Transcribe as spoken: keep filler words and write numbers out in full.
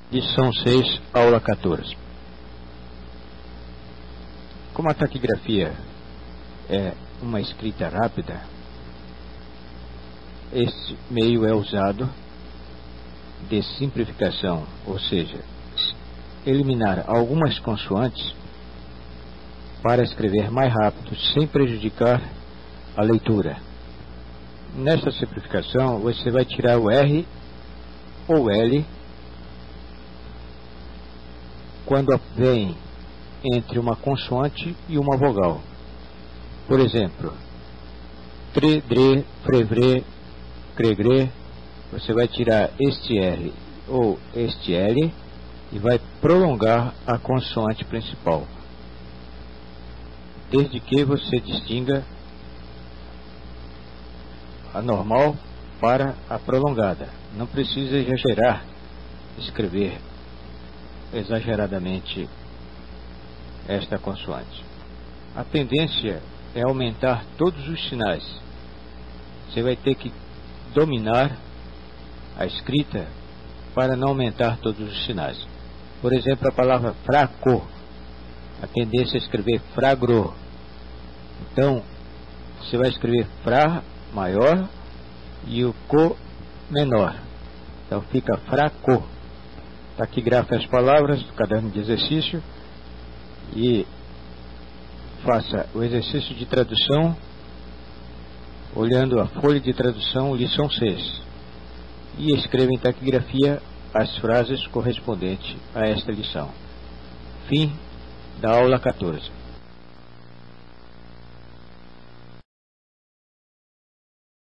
Lição seis, aula quatorze. Como a taquigrafia é uma escrita rápida, este meio é usado de simplificação, ou seja, eliminar algumas consoantes para escrever mais rápido, sem prejudicar a leitura. Nesta simplificação, você vai tirar o R ou L quando vem entre uma consoante e uma vogal. Por exemplo, tre, dre, frevre, cregre, você vai tirar este R ou este L e vai prolongar a consoante principal, desde que você distinga a normal para a prolongada. Não precisa exagerar, escrever exageradamente esta consoante. A tendência é aumentar todos os sinais. Você vai ter que dominar a escrita para não aumentar todos os sinais. Por exemplo, a palavra fraco, a tendência é escrever fragro. Então, você vai escrever fra maior e o co menor. Então fica fraco. Taquigrafe as palavras do caderno de exercício e faça o exercício de tradução olhando a folha de tradução, lição seis, e escreva em taquigrafia as frases correspondentes a esta lição. Fim da aula quatorze.